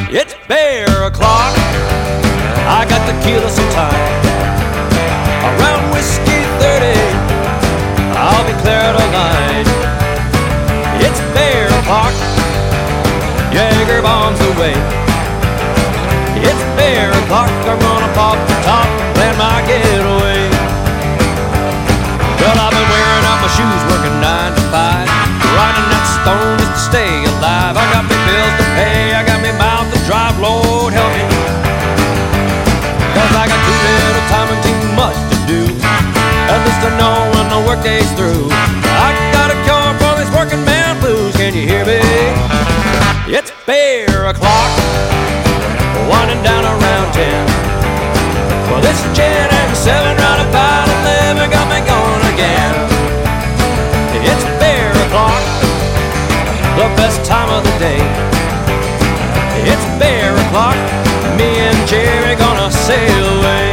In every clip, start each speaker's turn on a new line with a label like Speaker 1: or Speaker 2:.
Speaker 1: It's bear o'clock. I got tequila so tight. Around whiskey 30, I'll be clear tonight. It's bear o'clock. Jaeger bombs away. It's bear o'clock. I'm gonna pop the top and plan my getaway. Well, I've been wearing out my shoes, working 9 to 5, riding that stone just to stay alive. I got me bills to pay, I got me mouth to drive, Lord help me. Cause I got too little time and too much to do, at least I know when the workday's through. I got a cure for this working man blues, can you hear me? It's bear o'clock, winding down around 10. Well, this is 10 and 7, round about 11, got me going again. It's bear o'clock, the best time of the day. It's bear o'clock, me and Jerry gonna sail away.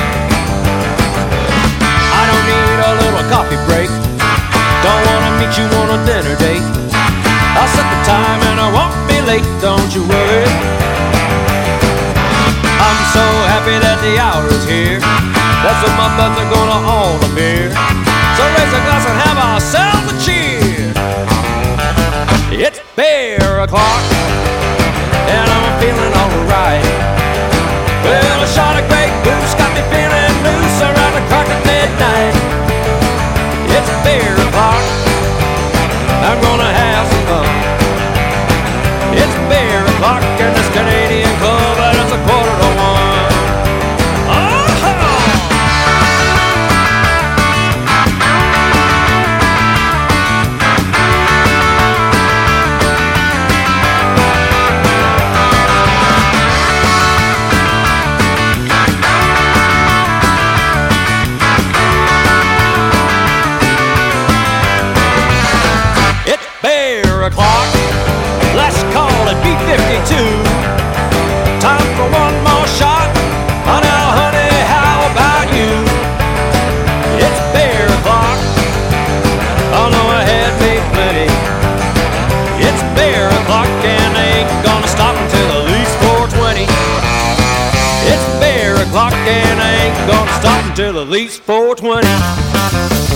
Speaker 1: I don't need a little coffee break, don't wanna meet you on a dinner date. I'll set the time and I won't be late, don't you worry. I'm so happy that the hour is here, that's when my buds are gonna all appear. So raise a glass and have ourselves a cheer. It's bear o'clock, and I'm feeling alright. Well, a shot of Grey Goose got me feeling loose around the crack of midnight. It's bear o'clock, I'm gonna have some fun. It's bear o'clock in this Canadian club, and it's 1:45. O'clock, let's call it B-52. Time for one more shot. Oh, now, honey, how about you? It's bear o'clock. Oh, no, I had made plenty. It's bear o'clock, and they ain't gonna stop until at least 4:20. It's bear o'clock, and they ain't gonna stop until at least 4:20.